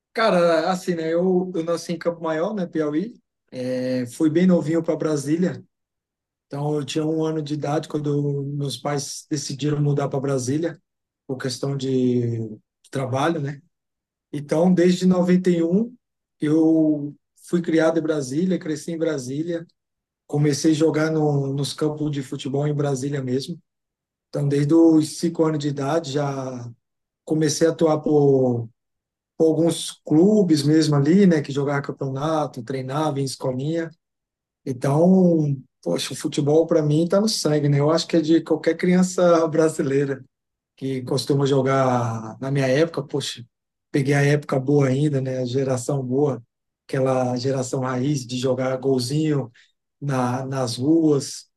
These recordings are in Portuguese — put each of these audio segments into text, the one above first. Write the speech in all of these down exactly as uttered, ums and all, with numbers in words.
Cara, assim, né? Eu, eu nasci em Campo Maior, né, Piauí. É, fui bem novinho para Brasília. Então, eu tinha um ano de idade quando meus pais decidiram mudar para Brasília, por questão de, de trabalho, né? Então, desde noventa e um, eu fui criado em Brasília, cresci em Brasília. Comecei a jogar no, nos campos de futebol em Brasília mesmo. Então, desde os cinco anos de idade, já comecei a atuar por com alguns clubes mesmo ali, né, que jogava campeonato, treinava em escolinha. Então, poxa, o futebol para mim tá no sangue, né? Eu acho que é de qualquer criança brasileira que costuma jogar na minha época, poxa, peguei a época boa ainda, né? A geração boa, aquela geração raiz de jogar golzinho na, nas ruas.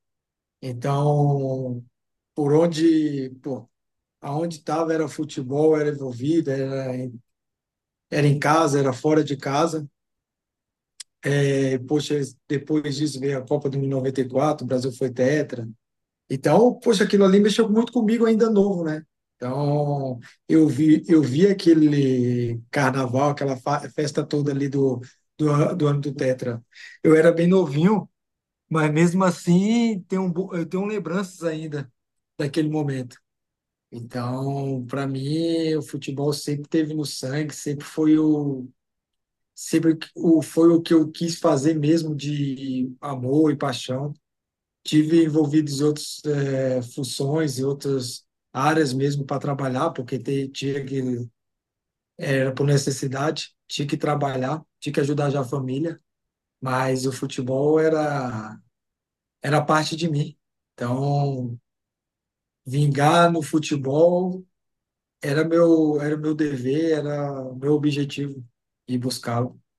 Então, por onde, pô, aonde estava era futebol, era envolvido, era, era em casa, era fora de casa. É, poxa, depois disso veio a Copa de noventa e quatro, o Brasil foi tetra. Então, poxa, aquilo ali mexeu muito comigo ainda novo, né? Então, eu vi, eu vi aquele carnaval, aquela fa- festa toda ali do, do, an- do ano do tetra. Eu era bem novinho, mas mesmo assim, tenho, bo- eu tenho lembranças ainda daquele momento. Então, para mim, o futebol sempre teve no sangue, sempre foi o sempre que- o, foi o que eu quis fazer mesmo de amor e paixão. Tive envolvido em outras eh, funções e outras áreas mesmo para trabalhar, porque te- tinha que, era por necessidade, tinha que trabalhar, tinha que ajudar já a família, mas o futebol era, era parte de mim. Então, vingar no futebol era meu, era meu dever, era meu objetivo ir buscá-lo.